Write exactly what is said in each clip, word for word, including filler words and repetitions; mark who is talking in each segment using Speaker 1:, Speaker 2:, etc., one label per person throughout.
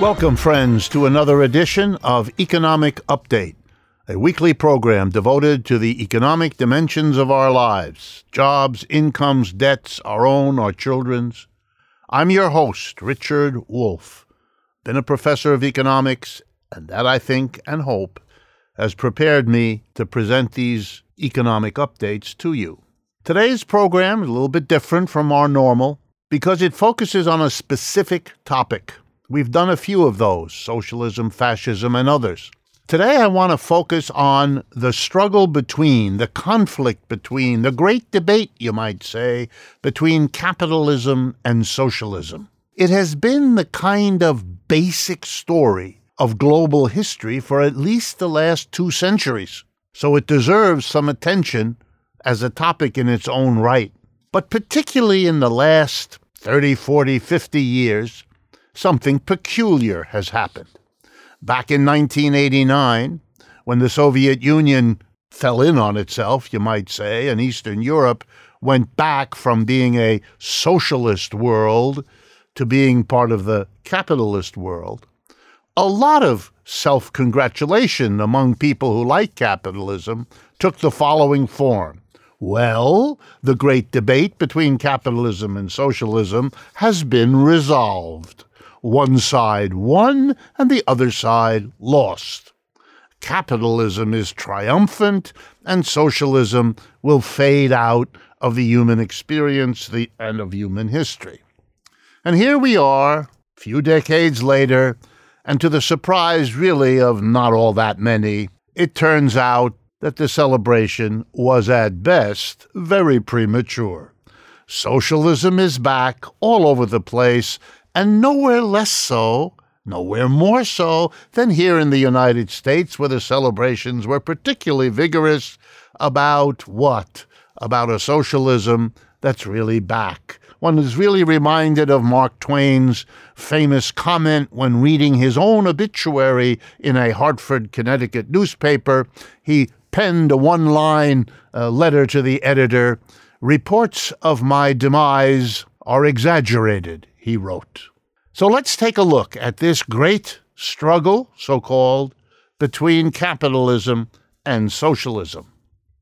Speaker 1: Welcome, friends, to another edition of Economic Update, a weekly program devoted to the economic dimensions of our lives, jobs, incomes, debts, our own, our children's. I'm your host, Richard Wolff, been a professor of economics, and that, I think and hope, has prepared me to present these economic updates to you. Today's program is a little bit different from our normal because it focuses on a specific topic. We've done a few of those, socialism, fascism, and others. Today I want to focus on the struggle between, the conflict between, the great debate, you might say, between capitalism and socialism. It has been the kind of basic story of global history for at least the last two centuries, so it deserves some attention as a topic in its own right. But particularly in the last thirty, forty, fifty years, something peculiar has happened. Back in nineteen eighty-nine, when the Soviet Union fell in on itself, you might say, and Eastern Europe went back from being a socialist world to being part of the capitalist world, a lot of self-congratulation among people who like capitalism took the following form. Well, the great debate between capitalism and socialism has been resolved. One side won and the other side lost. Capitalism is triumphant and socialism will fade out of the human experience the, and of human history. And here we are, a few decades later, and to the surprise really of not all that many, it turns out that the celebration was at best very premature. Socialism is back all over the place, and nowhere less so, nowhere more so than here in the United States, where the celebrations were particularly vigorous about what? About a socialism that's really back. One is really reminded of Mark Twain's famous comment when reading his own obituary in a Hartford, Connecticut newspaper. He penned a one-line uh, letter to the editor. "Reports of my demise are exaggerated," he wrote. So let's take a look at this great struggle, so-called, between capitalism and socialism.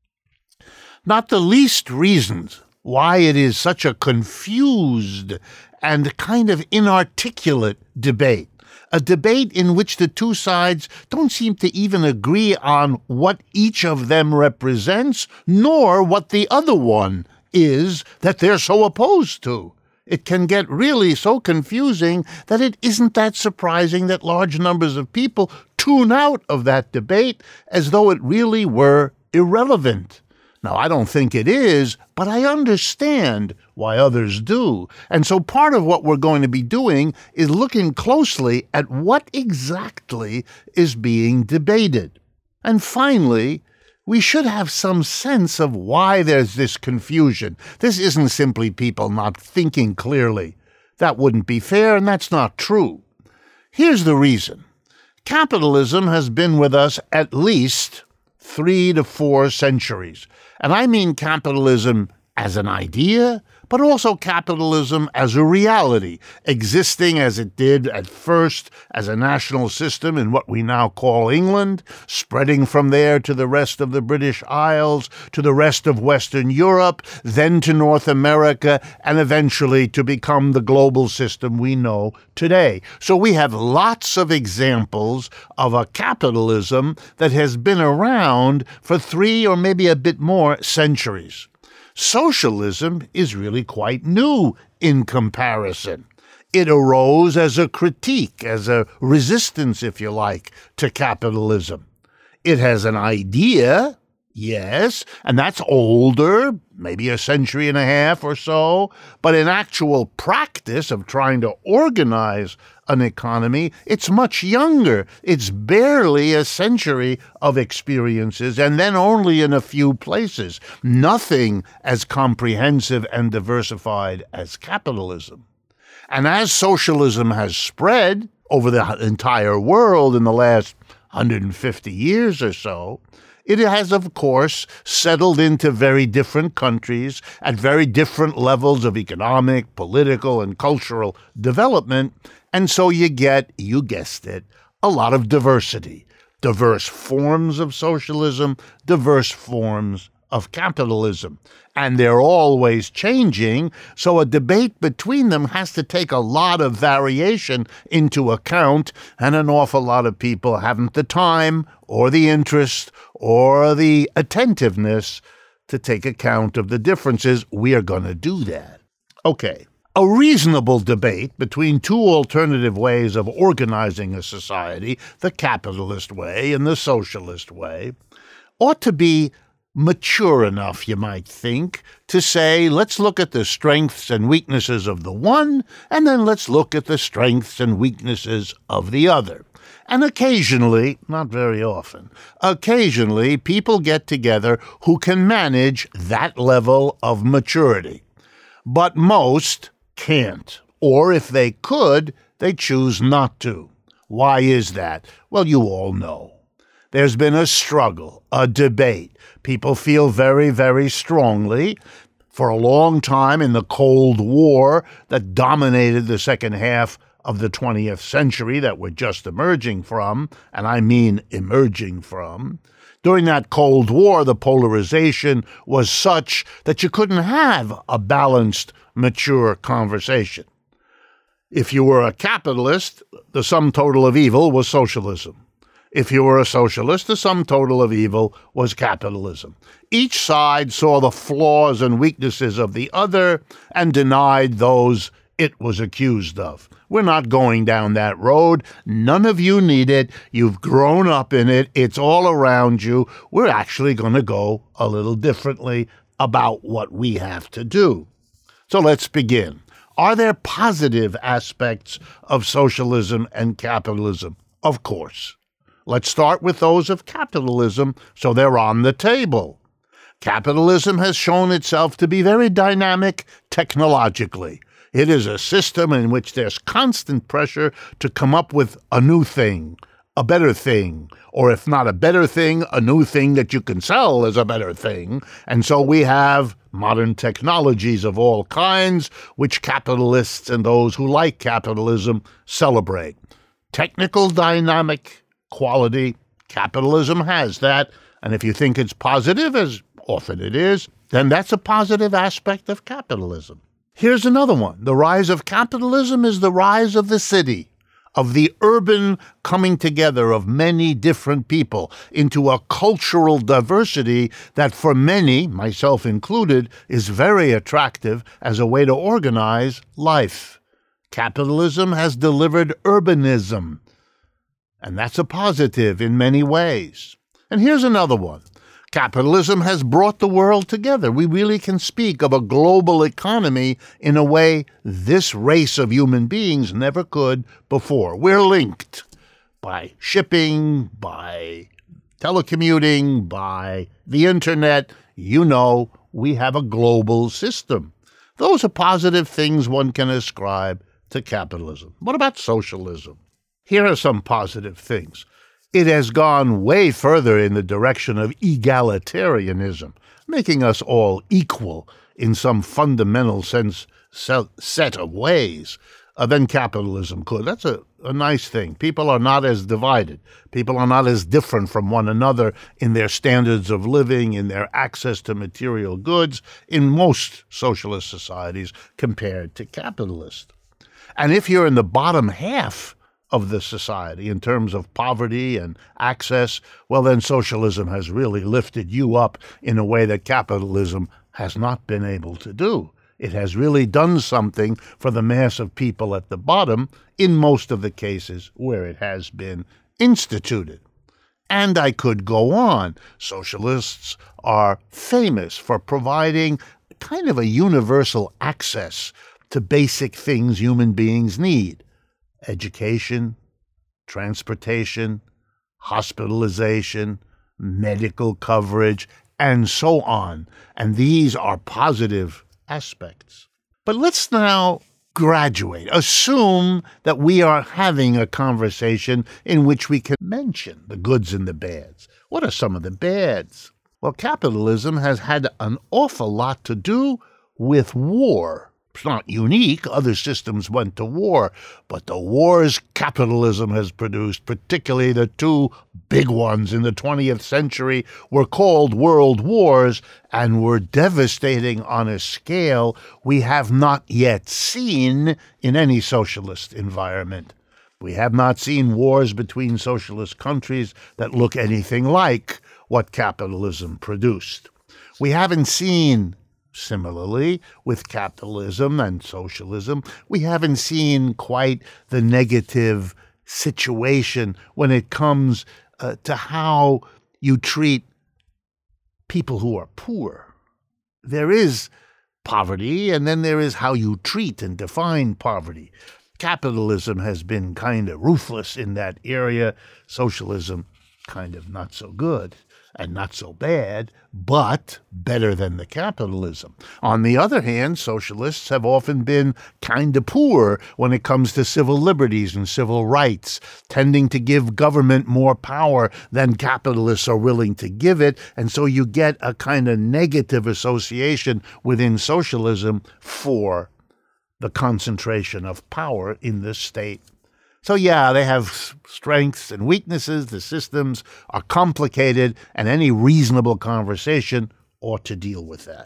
Speaker 1: Not the least reasons why it is such a confused and kind of inarticulate debate, a debate in which the two sides don't seem to even agree on what each of them represents, nor what the other one is that they're so opposed to. It can get really so confusing that it isn't that surprising that large numbers of people tune out of that debate as though it really were irrelevant. Now, I don't think it is, but I understand why others do. And so part of what we're going to be doing is looking closely at what exactly is being debated. And finally, we should have some sense of why there's this confusion. This isn't simply people not thinking clearly. That wouldn't be fair, and that's not true. Here's the reason. Capitalism has been with us at least three to four centuries. And I mean capitalism as an idea, but also capitalism as a reality, existing as it did at first as a national system in what we now call England, spreading from there to the rest of the British Isles, to the rest of Western Europe, then to North America, and eventually to become the global system we know today. So we have lots of examples of a capitalism that has been around for three or maybe a bit more centuries. Socialism is really quite new in comparison. It arose as a critique, as a resistance, if you like, to capitalism. It has an idea, yes, and that's older, maybe a century and a half or so, but in actual practice of trying to organize an economy, it's much younger. It's barely a century of experiences, and then only in a few places. Nothing as comprehensive and diversified as capitalism. And as socialism has spread over the entire world in the last one hundred fifty years or so, It has, of course, settled into very different countries at very different levels of economic, political, and cultural development, and so you get, you guessed it, a lot of diversity. Diverse forms of socialism, diverse forms of capitalism. And they're always changing, so a debate between them has to take a lot of variation into account, and an awful lot of people haven't the time or the interest or the attentiveness to take account of the differences. We are going to do that. Okay. A reasonable debate between two alternative ways of organizing a society, the capitalist way and the socialist way, ought to be mature enough, you might think, to say, let's look at the strengths and weaknesses of the one, and then let's look at the strengths and weaknesses of the other. And occasionally, not very often, occasionally people get together who can manage that level of maturity. But most can't, or if they could, they choose not to. Why is that? Well, you all know. There's been a struggle, a debate. People feel very, very strongly. For a long time in the Cold War that dominated the second half of the twentieth century that we're just emerging from, and I mean emerging from, during that Cold War, the polarization was such that you couldn't have a balanced, mature conversation. If you were a capitalist, the sum total of evil was socialism. If you were a socialist, the sum total of evil was capitalism. Each side saw the flaws and weaknesses of the other and denied those it was accused of. We're not going down that road. None of you need it. You've grown up in it. It's all around you. We're actually going to go a little differently about what we have to do. So let's begin. Are there positive aspects of socialism and capitalism? Of course. Let's start with those of capitalism, so they're on the table. Capitalism has shown itself to be very dynamic technologically. It is a system in which there's constant pressure to come up with a new thing, a better thing, or if not a better thing, a new thing that you can sell as a better thing. And so we have modern technologies of all kinds, which capitalists and those who like capitalism celebrate. Technical dynamic quality, capitalism has that, and if you think it's positive, as often it is, then that's a positive aspect of capitalism. Here's another one. The rise of capitalism is the rise of the city, of the urban coming together of many different people into a cultural diversity that for many, myself included, is very attractive as a way to organize life. Capitalism has delivered urbanism, and that's a positive in many ways. And here's another one. Capitalism has brought the world together. We really can speak of a global economy in a way this race of human beings never could before. We're linked by shipping, by telecommuting, by the internet. You know, we have a global system. Those are positive things one can ascribe to capitalism. What about socialism? Here are some positive things. It has gone way further in the direction of egalitarianism, making us all equal in some fundamental sense set of ways uh, than capitalism could. That's a, a nice thing. People are not as divided. People are not as different from one another in their standards of living, in their access to material goods, in most socialist societies compared to capitalist. And if you're in the bottom half of the society in terms of poverty and access, well, then socialism has really lifted you up in a way that capitalism has not been able to do. It has really done something for the mass of people at the bottom in most of the cases where it has been instituted. And I could go on. Socialists are famous for providing kind of a universal access to basic things human beings need. Education, transportation, hospitalization, medical coverage, and so on. And these are positive aspects. But let's now graduate. Assume that we are having a conversation in which we can mention the goods and the bads. What are some of the bads? Well, capitalism has had an awful lot to do with war. It's not unique. Other systems went to war. But the wars capitalism has produced, particularly the two big ones in the twentieth century, were called world wars and were devastating on a scale we have not yet seen in any socialist environment. We have not seen wars between socialist countries that look anything like what capitalism produced. We haven't seen, similarly, with capitalism and socialism, we haven't seen quite the negative situation when it comes uh, to how you treat people who are poor. There is poverty, and then there is how you treat and define poverty. Capitalism has been kind of ruthless in that area. Socialism, kind of not so good and not so bad, but better than the capitalism. On the other hand, socialists have often been kind of poor when it comes to civil liberties and civil rights, tending to give government more power than capitalists are willing to give it, and so you get a kind of negative association within socialism for the concentration of power in the state. So yeah, they have strengths and weaknesses. The systems are complicated, and any reasonable conversation ought to deal with that.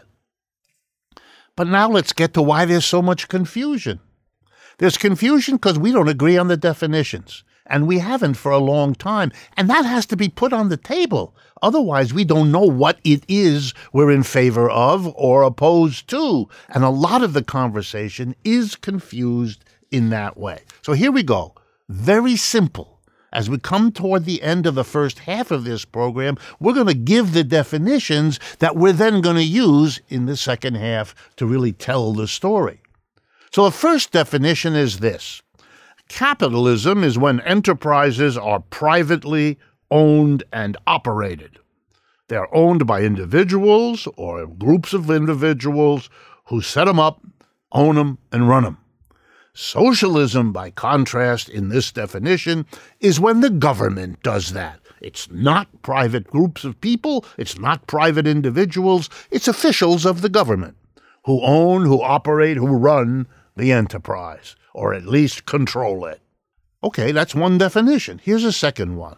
Speaker 1: But now let's get to why there's so much confusion. There's confusion because we don't agree on the definitions, and we haven't for a long time, and that has to be put on the table. Otherwise, we don't know what it is we're in favor of or opposed to, and a lot of the conversation is confused in that way. So here we go. Very simple. As we come toward the end of the first half of this program, we're going to give the definitions that we're then going to use in the second half to really tell the story. So the first definition is this. Capitalism is when enterprises are privately owned and operated. They're owned by individuals or groups of individuals who set them up, own them, and run them. Socialism, by contrast, in this definition, is when the government does that. It's not private groups of people, it's not private individuals, it's officials of the government who own, who operate, who run the enterprise, or at least control it. Okay, that's one definition. Here's a second one.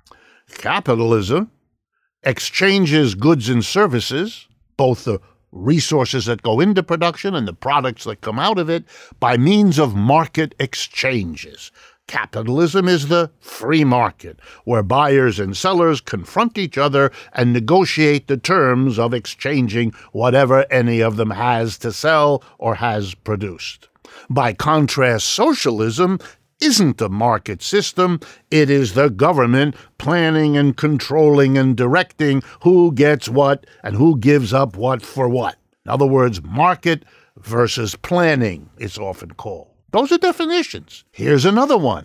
Speaker 1: Capitalism exchanges goods and services, both the resources that go into production and the products that come out of it, by means of market exchanges. Capitalism is the free market, where buyers and sellers confront each other and negotiate the terms of exchanging whatever any of them has to sell or has produced. By contrast, socialism isn't a market system. It is the government planning and controlling and directing who gets what and who gives up what for what. In other words, market versus planning, it's often called. Those are definitions. Here's another one.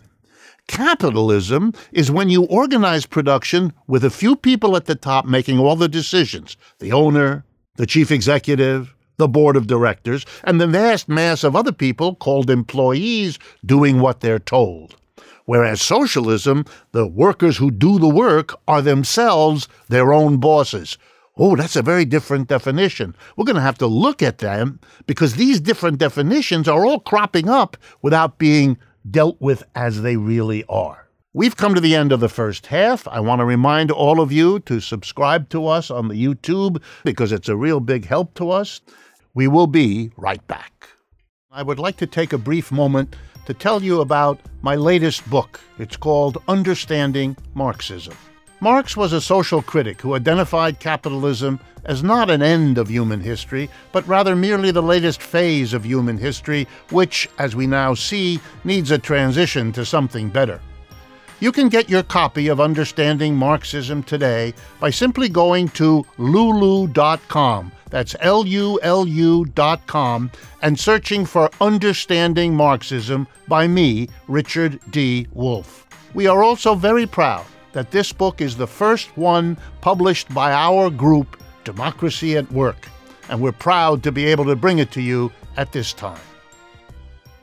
Speaker 1: Capitalism is when you organize production with a few people at the top making all the decisions, the owner, the chief executive, the board of directors, and the vast mass of other people called employees doing what they're told. Whereas socialism, the workers who do the work are themselves their own bosses. Oh, that's a very different definition. We're going to have to look at them because these different definitions are all cropping up without being dealt with as they really are. We've come to the end of the first half. I want to remind all of you to subscribe to us on the YouTube because it's a real big help to us. We will be right back. I would like to take a brief moment to tell you about my latest book. It's called Understanding Marxism. Marx was a social critic who identified capitalism as not an end of human history, but rather merely the latest phase of human history, which, as we now see, needs a transition to something better. You can get your copy of Understanding Marxism today by simply going to lulu dot com, that's L U L U dot com, and searching for Understanding Marxism by me, Richard D. Wolff. We are also very proud that this book is the first one published by our group, Democracy at Work, and we're proud to be able to bring it to you at this time.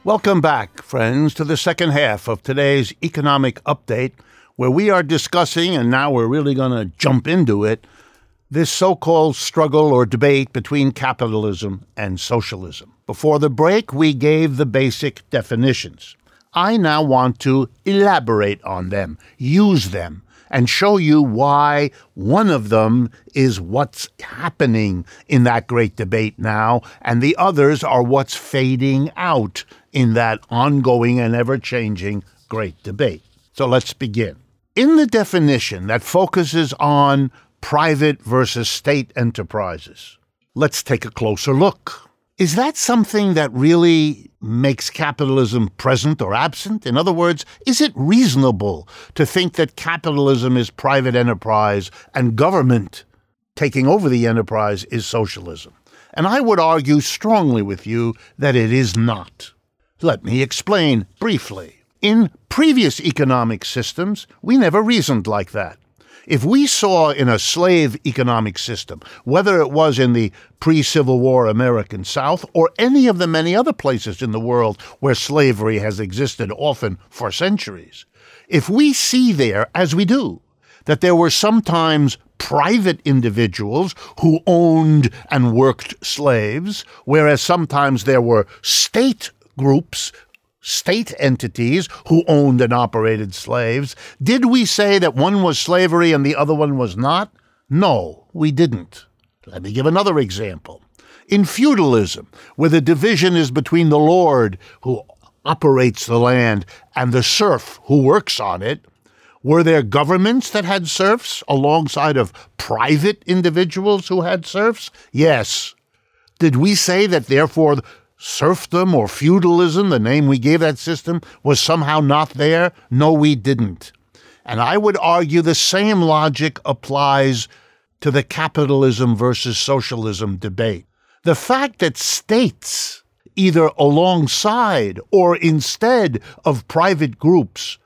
Speaker 1: Welcome back, friends, to the second half of today's economic update, where we are discussing, and now we're really going to jump into it, this so-called struggle or debate between capitalism and socialism. Before the break, we gave the basic definitions. I now want to elaborate on them, use them, and show you why one of them is what's happening in that great debate now, and the others are what's fading out in that ongoing and ever-changing great debate. So let's begin. In the definition that focuses on private versus state enterprises, let's take a closer look. Is that something that really makes capitalism present or absent? In other words, is it reasonable to think that capitalism is private enterprise and government taking over the enterprise is socialism? And I would argue strongly with you that it is not. Let me explain briefly. In previous economic systems, we never reasoned like that. If we saw in a slave economic system, whether it was in the pre-Civil War American South or any of the many other places in the world where slavery has existed often for centuries, if we see there, as we do, that there were sometimes private individuals who owned and worked slaves, whereas sometimes there were state groups, state entities who owned and operated slaves, did we say that one was slavery and the other one was not? No, we didn't. Let me give another example. In feudalism, where the division is between the lord who operates the land and the serf who works on it, were there governments that had serfs alongside of private individuals who had serfs? Yes. Did we say that therefore serfdom or feudalism, the name we gave that system, was somehow not there? No, we didn't. And I would argue the same logic applies to the capitalism versus socialism debate. The fact that states, either alongside or instead of private groups,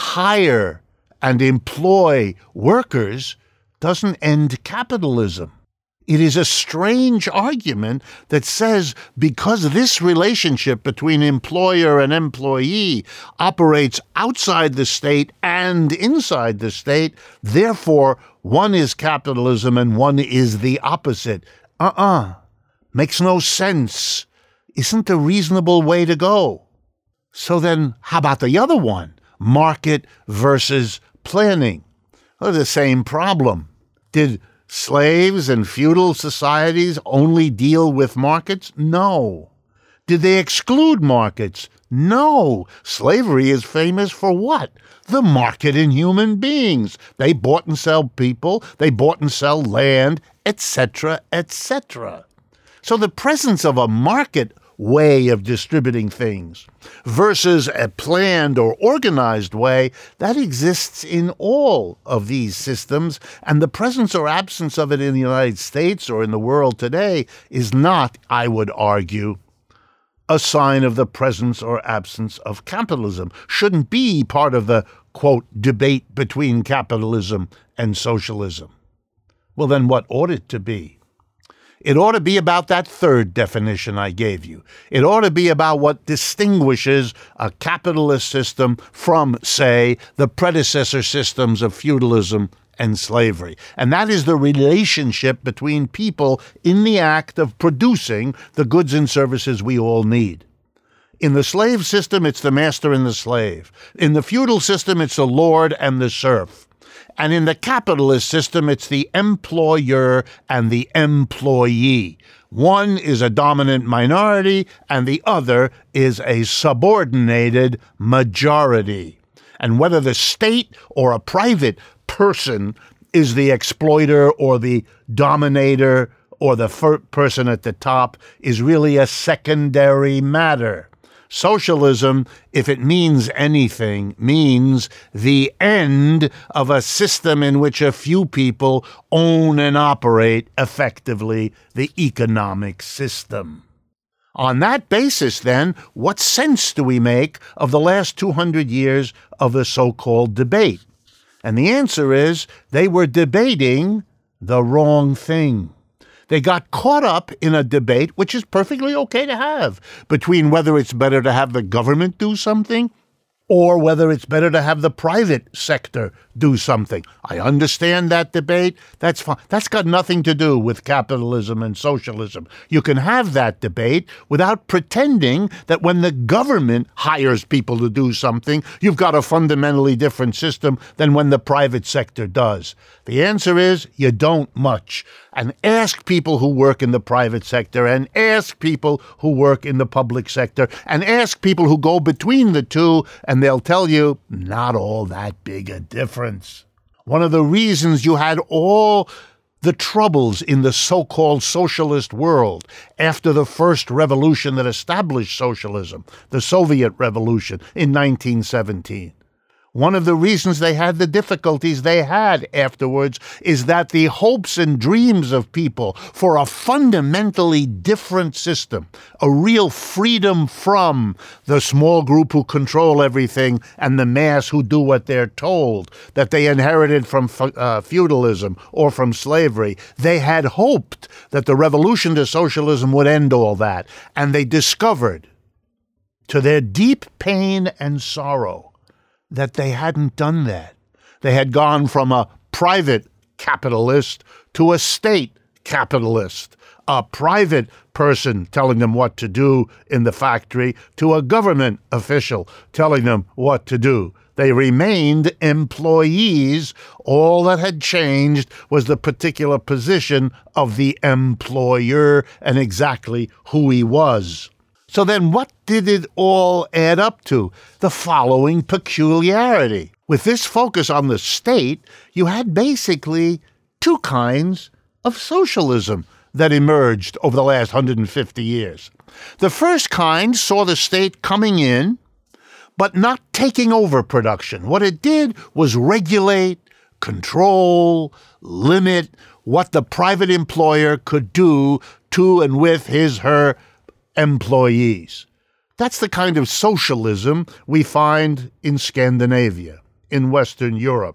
Speaker 1: hire and employ workers doesn't end capitalism. It is a strange argument that says because this relationship between employer and employee operates outside the state and inside the state, therefore one is capitalism and one is the opposite. Uh-uh. Makes no sense. Isn't a reasonable way to go. So then how about the other one? Market versus planning. Well, the same problem. Did slaves and feudal societies only deal with markets? No. Did they exclude markets? No. Slavery is famous for what? The market in human beings. They bought and sell people, they bought and sell land, et cetera, et cetera. So the presence of a market way of distributing things versus a planned or organized way, that exists in all of these systems, and the presence or absence of it in the United States or in the world today is not, I would argue, a sign of the presence or absence of capitalism. Shouldn't be part of the, quote, debate between capitalism and socialism. Well, then what ought it to be? It ought to be about that third definition I gave you. It ought to be about what distinguishes a capitalist system from, say, the predecessor systems of feudalism and slavery. And that is the relationship between people in the act of producing the goods and services we all need. In the slave system, it's the master and the slave. In the feudal system, it's the lord and the serf. And in the capitalist system, it's the employer and the employee. One is a dominant minority, and the other is a subordinated majority. And whether the state or a private person is the exploiter or the dominator or the fir- person at the top is really a secondary matter. Socialism, if it means anything, means the end of a system in which a few people own and operate effectively the economic system. On that basis, then, what sense do we make of the last two hundred years of the so-called debate? And the answer is they were debating the wrong thing. They got caught up in a debate, which is perfectly okay to have, between whether it's better to have the government do something or whether it's better to have the private sector do something. I understand that debate. That's fine. That's got nothing to do with capitalism and socialism. You can have that debate without pretending that when the government hires people to do something, you've got a fundamentally different system than when the private sector does. The answer is you don't much. And ask people who work in the private sector, and ask people who work in the public sector, and ask people who go between the two, and they'll tell you not all that big a difference. One of the reasons you had all the troubles in the so-called socialist world after the first revolution that established socialism, the Soviet Revolution in nineteen seventeen. One of the reasons they had the difficulties they had afterwards is that the hopes and dreams of people for a fundamentally different system, a real freedom from the small group who control everything and the mass who do what they're told, that they inherited from uh, feudalism or from slavery, they had hoped that the revolution to socialism would end all that. And they discovered, to their deep pain and sorrow, that they hadn't done that. They had gone from a private capitalist to a state capitalist, a private person telling them what to do in the factory to a government official telling them what to do. They remained employees. All that had changed was the particular position of the employer and exactly who he was. So then what did it all add up to? The following peculiarity. With this focus on the state, you had basically two kinds of socialism that emerged over the last one hundred fifty years. The first kind saw the state coming in, but not taking over production. What it did was regulate, control, limit what the private employer could do to and with his, her employees. That's the kind of socialism we find in Scandinavia, in Western Europe.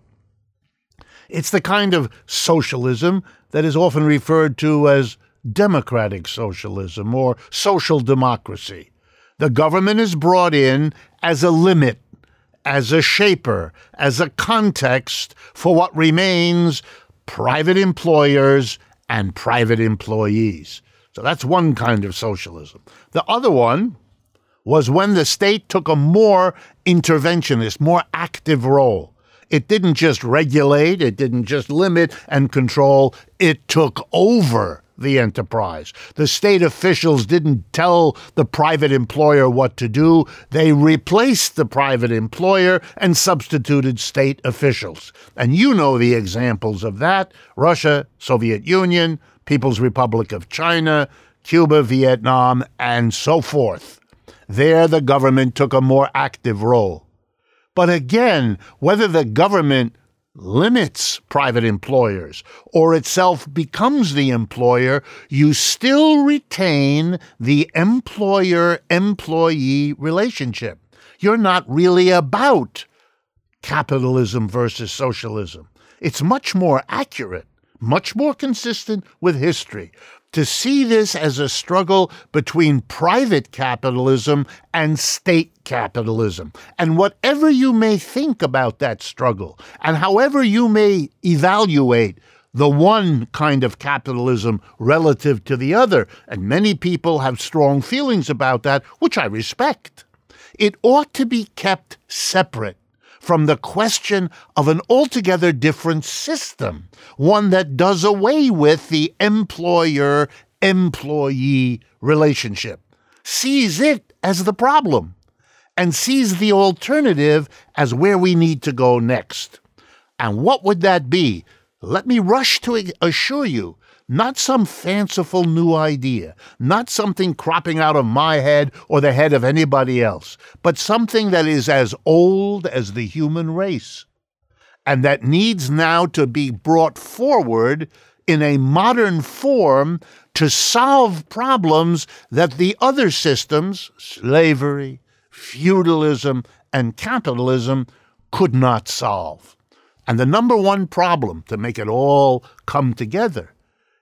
Speaker 1: It's the kind of socialism that is often referred to as democratic socialism or social democracy. The government is brought in as a limit, as a shaper, as a context for what remains private employers and private employees. So that's one kind of socialism. The other one was when the state took a more interventionist, more active role. It didn't just regulate, it didn't just limit and control, it took over the enterprise. The state officials didn't tell the private employer what to do. They replaced the private employer and substituted state officials. And you know the examples of that: Russia, Soviet Union, People's Republic of China, Cuba, Vietnam, and so forth. There, the government took a more active role. But again, whether the government limits private employers or itself becomes the employer, you still retain the employer-employee relationship. You're not really about capitalism versus socialism. It's much more accurate, much more consistent with history, to see this as a struggle between private capitalism and state capitalism. And whatever you may think about that struggle, and however you may evaluate the one kind of capitalism relative to the other, and many people have strong feelings about that, which I respect, it ought to be kept separate from the question of an altogether different system, one that does away with the employer-employee relationship, sees it as the problem, and sees the alternative as where we need to go next. And what would that be? Let me rush to assure you, not some fanciful new idea, not something cropping out of my head or the head of anybody else, but something that is as old as the human race, and that needs now to be brought forward in a modern form to solve problems that the other systems, slavery, feudalism, and capitalism, could not solve. And the number one problem to make it all come together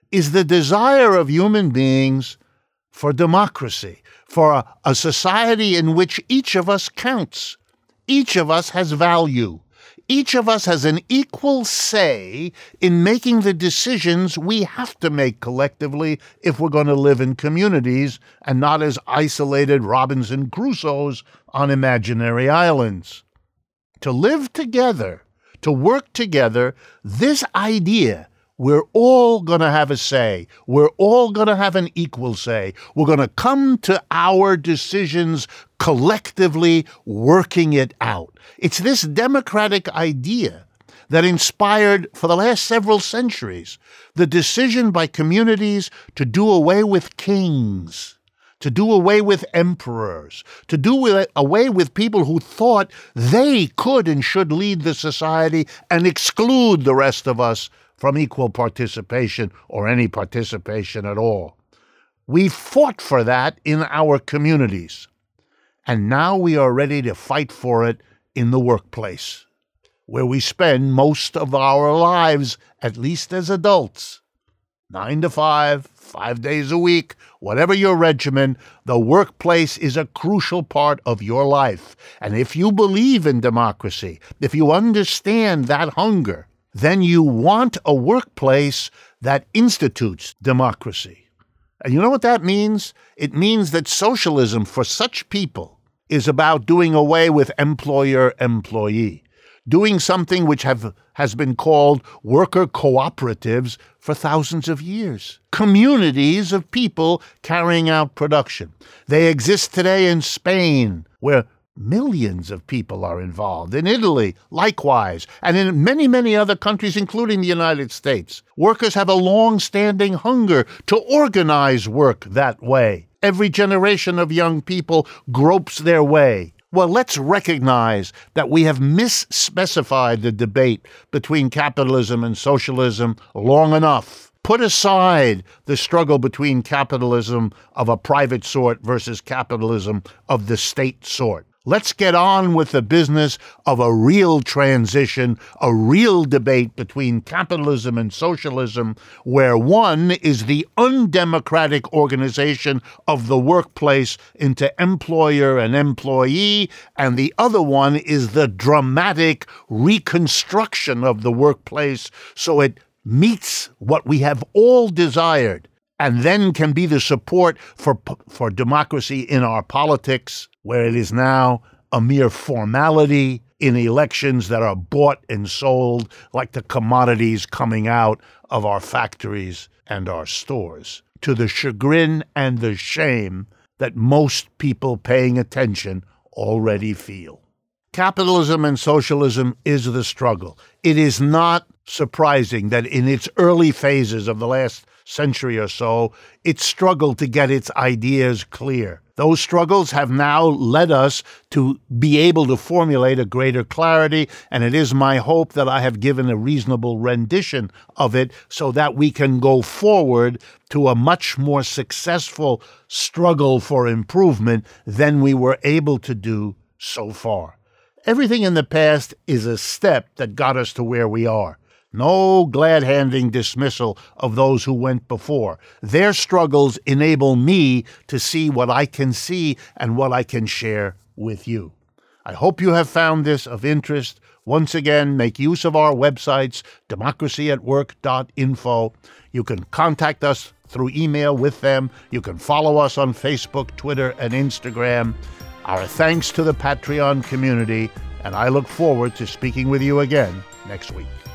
Speaker 1: is the desire of human beings for democracy, for a, a society in which each of us counts. Each of us has value. Each of us has an equal say in making the decisions we have to make collectively if we're going to live in communities and not as isolated Robinson Crusoes on imaginary islands. To live together, to work together, this idea, we're all going to have a say. We're all going to have an equal say. We're going to come to our decisions collectively, working it out. It's this democratic idea that inspired, for the last several centuries, the decision by communities to do away with kings, to do away with emperors, to do away with people who thought they could and should lead the society and exclude the rest of us from equal participation or any participation at all. We fought for that in our communities, and now we are ready to fight for it in the workplace, where we spend most of our lives, at least as adults. Nine to five, five days a week, whatever your regimen, the workplace is a crucial part of your life. And if you believe in democracy, if you understand that hunger, then you want a workplace that institutes democracy. And you know what that means? It means that socialism for such people is about doing away with employer-employee, doing something which have, has been called worker cooperatives for thousands of years. Communities of people carrying out production. They exist today in Spain, where millions of people are involved. In Italy, likewise, and in many, many other countries, including the United States. Workers have a long-standing hunger to organize work that way. Every generation of young people gropes their way. Well, let's recognize that we have misspecified the debate between capitalism and socialism long enough. Put aside the struggle between capitalism of a private sort versus capitalism of the state sort. Let's get on with the business of a real transition, a real debate between capitalism and socialism, where one is the undemocratic organization of the workplace into employer and employee, and the other one is the dramatic reconstruction of the workplace so it meets what we have all desired, and then can be the support for for democracy in our politics, where it is now a mere formality in elections that are bought and sold like the commodities coming out of our factories and our stores, to the chagrin and the shame that most people paying attention already feel. Capitalism and socialism is the struggle. It is not surprising that in its early phases of the last century or so, it struggled to get its ideas clear. Those struggles have now led us to be able to formulate a greater clarity, and it is my hope that I have given a reasonable rendition of it so that we can go forward to a much more successful struggle for improvement than we were able to do so far. Everything in the past is a step that got us to where we are. No glad-handing dismissal of those who went before. Their struggles enable me to see what I can see and what I can share with you. I hope you have found this of interest. Once again, make use of our websites, democracy at work dot info. You can contact us through email with them. You can follow us on Facebook, Twitter, and Instagram. Our thanks to the Patreon community, and I look forward to speaking with you again next week.